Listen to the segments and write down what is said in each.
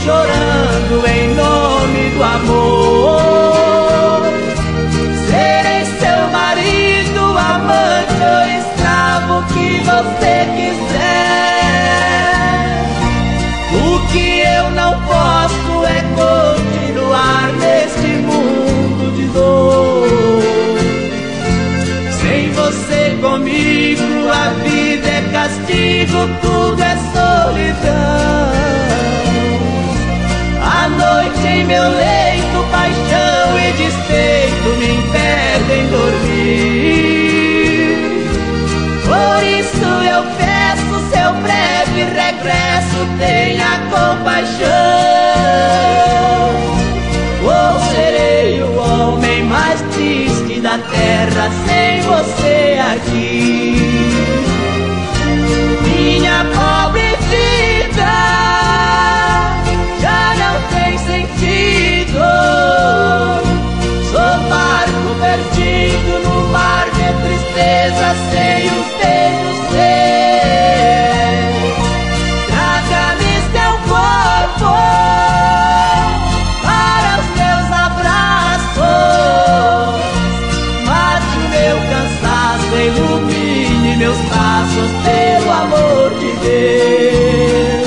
chorando em nome do amor. Serei seu marido, amante ou escravo, o que você quiser. O que eu não posso é continuar neste mundo de dor. Sem você comigo, a vida é castigo, tudo é solidão. A noite em meu leito, paixão e despeito me impedem dormir. Por isso eu peço seu breve regresso, tenha compaixão. Ou serei o homem mais triste da terra sem você aqui. Minha pobre vida já não tem sentido. Sou barco perdido no mar de tristeza sem os beijos seus. Traga-me seu corpo para os meus abraços. Mate o meu cansaço, ilumine meus passos, pelo amor de Deus.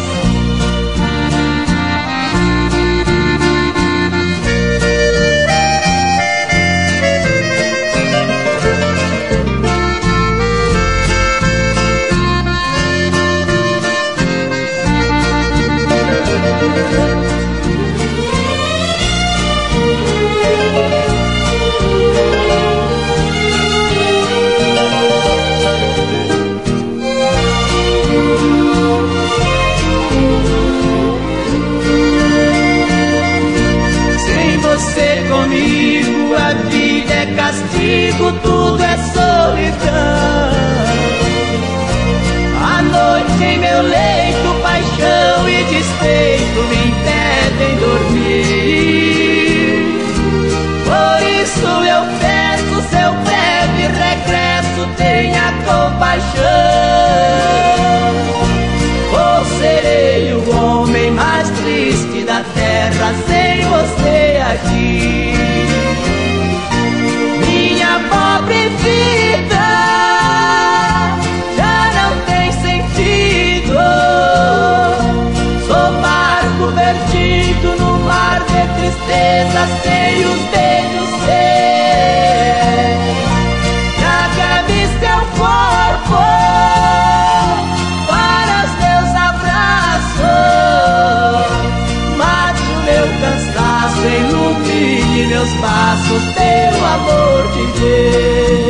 Comigo a vida é castigo, tudo é solidão. A noite em meu leito, paixão e despeito me impedem dormir. Por isso eu peço seu breve regresso, tenha compaixão. Ou serei o homem mais triste da terra sem você aqui. Minha pobre vida já não tem sentido. Sou barco perdido no mar de tristeza sem os beijos seus. Traga-me seu corpo para os meus abraços. Mate o meu cansaço, ilumine meus passos, pelo amor de Deus.